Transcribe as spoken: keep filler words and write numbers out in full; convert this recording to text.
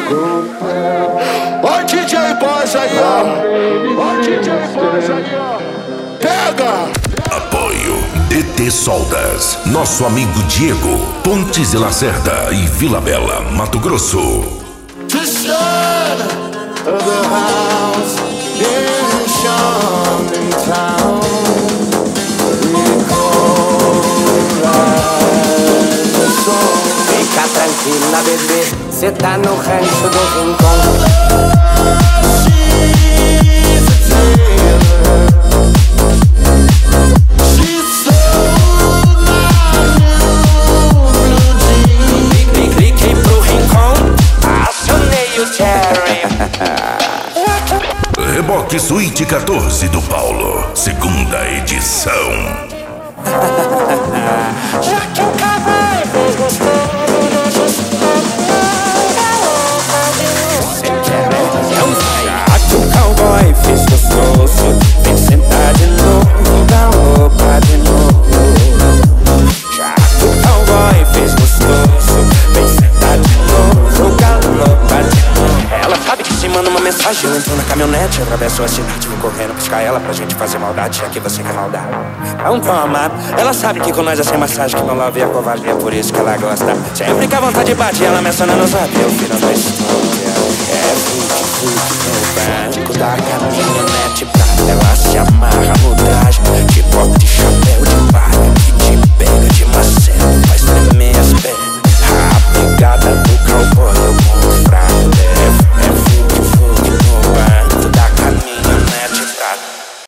Ó D J Boss aí, ó. Ó D J Boss aí, ó. Pega! Apoio D T Soldas, nosso amigo Diego, Pontes de Lacerda e Vila Bela, Mato Grosso. The son of the house in Shannon Town. Fica tranquila, bebê, cê tá no rancho do Rincão. Cliquei pro Rincão, acionei o Cherry. Reboque Suíte quatorze do Paulo, segunda edição. Já que o cavalo fez gostoso, já que o cowboy fez gostoso, vem sentar de novo, galopa de novo. Já que o cowboy fez gostoso, vem sentar de novo, galopa de novo. Ela sabe que se manda uma mensagem, eu entro na caminhonete, atravesso a cidade, vou correndo buscar ela pra gente fazer maldade, já que você quer maldade. Não toma, ela sabe que com nós é sem massagem, que não love é covardia, por isso que ela gosta. Sempre que a vontade bate, ela me aciona no zap, eu viro da história. É fute, fute no banco da caminhonete, prata, ela se amarra no traje.